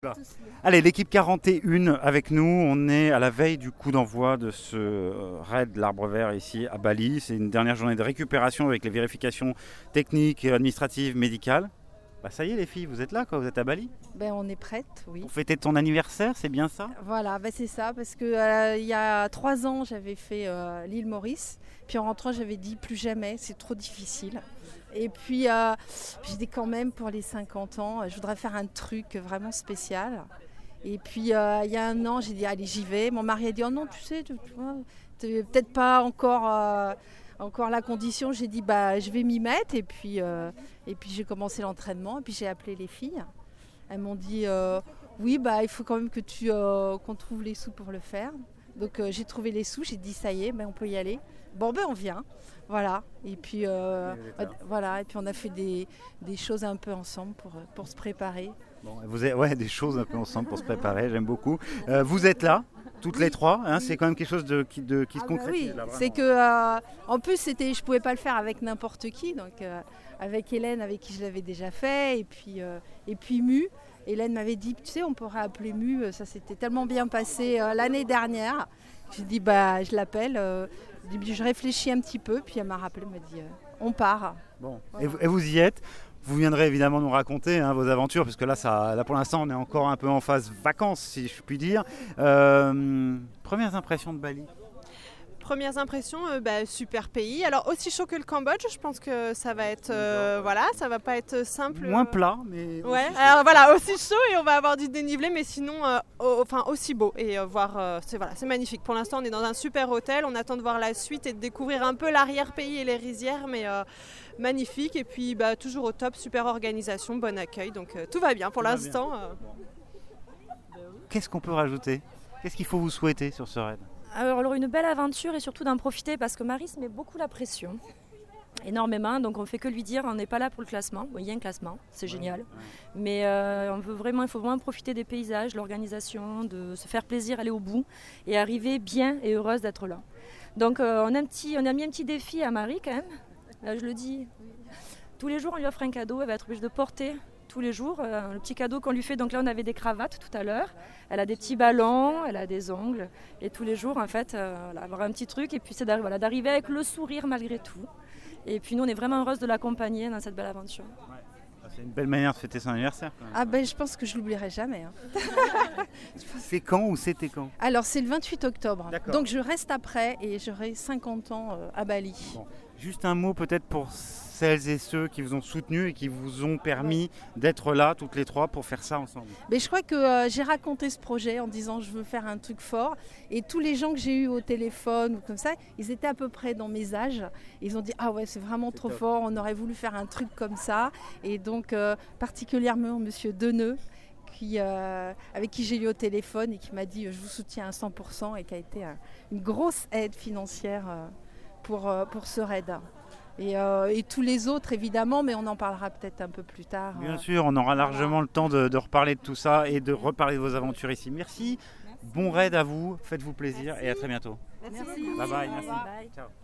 Allez, l'équipe 41 avec nous, on est à la veille du coup d'envoi de ce raid de l'Arbre Vert ici à Bali. C'est une dernière journée de récupération avec les vérifications techniques, administratives, médicales. Bah ça y est les filles, vous êtes là, quoi, vous êtes à Bali. On est prête, oui. Pour fêter ton anniversaire, c'est bien ça? Voilà, c'est ça, parce que il y a 3 ans, j'avais fait l'île Maurice. Puis en rentrant, j'avais dit plus jamais, c'est trop difficile. Et puis j'ai dit quand même pour les 50 ans, je voudrais faire un truc vraiment spécial. Et puis il y a 1 an, j'ai dit allez j'y vais. Mon mari a dit oh non tu sais, tu vois, t'es peut-être pas encore la condition. J'ai dit je vais m'y mettre et puis j'ai commencé l'entraînement et puis j'ai appelé les filles. Elles m'ont dit oui il faut quand même que qu'on trouve les sous pour le faire. Donc j'ai trouvé les sous, j'ai dit ça y est, on peut y aller. On vient, voilà. Et puis voilà, et puis on a fait des choses un peu ensemble pour se préparer. Bon, vous avez des choses un peu ensemble pour se préparer, j'aime beaucoup. Vous êtes là, toutes les trois, hein, c'est quand même quelque chose qui se concrétise. Oui, là, c'est que en plus je pouvais pas le faire avec n'importe qui, donc avec Hélène avec qui je l'avais déjà fait, et puis Mu. Hélène m'avait dit, tu sais, on pourrait appeler Mu, ça s'était tellement bien passé l'année dernière. J'ai dit, je l'appelle, je réfléchis un petit peu, puis elle m'a rappelé, elle m'a dit, on part. Bon. Voilà. Et vous y êtes. Vous viendrez évidemment nous raconter vos aventures, parce que là pour l'instant, on est encore un peu en phase vacances, si je puis dire. Premières impressions de Bali? Premières impressions, super pays. Alors aussi chaud que le Cambodge, je pense que ça va être, ça va pas être simple. Moins plat, mais. Ouais. Alors voilà, aussi chaud et on va avoir du dénivelé, mais sinon, aussi beau et c'est magnifique. Pour l'instant, on est dans un super hôtel. On attend de voir la suite et de découvrir un peu l'arrière-pays et les rizières, mais magnifique. Et puis toujours au top, super organisation, bon accueil, donc tout va bien pour l'instant. Qu'est-ce qu'on peut rajouter? Qu'est-ce qu'il faut vous souhaiter sur ce raid? Alors une belle aventure et surtout d'en profiter parce que Marie se met beaucoup la pression, énormément, donc on ne fait que lui dire on n'est pas là pour le classement, il y a un classement, c'est génial, mais il faut vraiment profiter des paysages, l'organisation, de se faire plaisir, aller au bout et arriver bien et heureuse d'être là. Donc on a mis un petit défi à Marie quand même, là je le dis, tous les jours on lui offre un cadeau, elle va être obligée de porter tous les jours, le petit cadeau qu'on lui fait, donc là on avait des cravates tout à l'heure, elle a des petits ballons, elle a des ongles, et tous les jours en fait, avoir un petit truc, et puis c'est d'arriver avec le sourire malgré tout. Et puis nous on est vraiment heureuse de l'accompagner dans cette belle aventure. Ouais. C'est une belle manière de fêter son anniversaire. Quand même. Je pense que je l'oublierai jamais. C'est quand ou c'était quand? Alors c'est le 28 octobre, D'accord. Donc je reste après et j'aurai 50 ans à Bali. Bon. Juste un mot peut-être pour celles et ceux qui vous ont soutenu et qui vous ont permis d'être là toutes les trois pour faire ça ensemble. Je crois que j'ai raconté ce projet en disant je veux faire un truc fort, et tous les gens que j'ai eus au téléphone ou comme ça, ils étaient à peu près dans mes âges. Ils ont dit ah ouais c'est vraiment trop fort, on aurait voulu faire un truc comme ça, et donc particulièrement Monsieur Deneux avec qui j'ai eu au téléphone et qui m'a dit je vous soutiens à 100% et qui a été une grosse aide financière pour ce raid. Et tous les autres évidemment, mais on en parlera peut-être un peu plus tard. Bien sûr, on aura largement le temps de reparler de tout ça et de reparler de vos aventures ici. Merci, bon raid à vous, faites-vous plaisir. Merci. Et à très bientôt. Merci. Bye bye, merci. Bye. Ciao.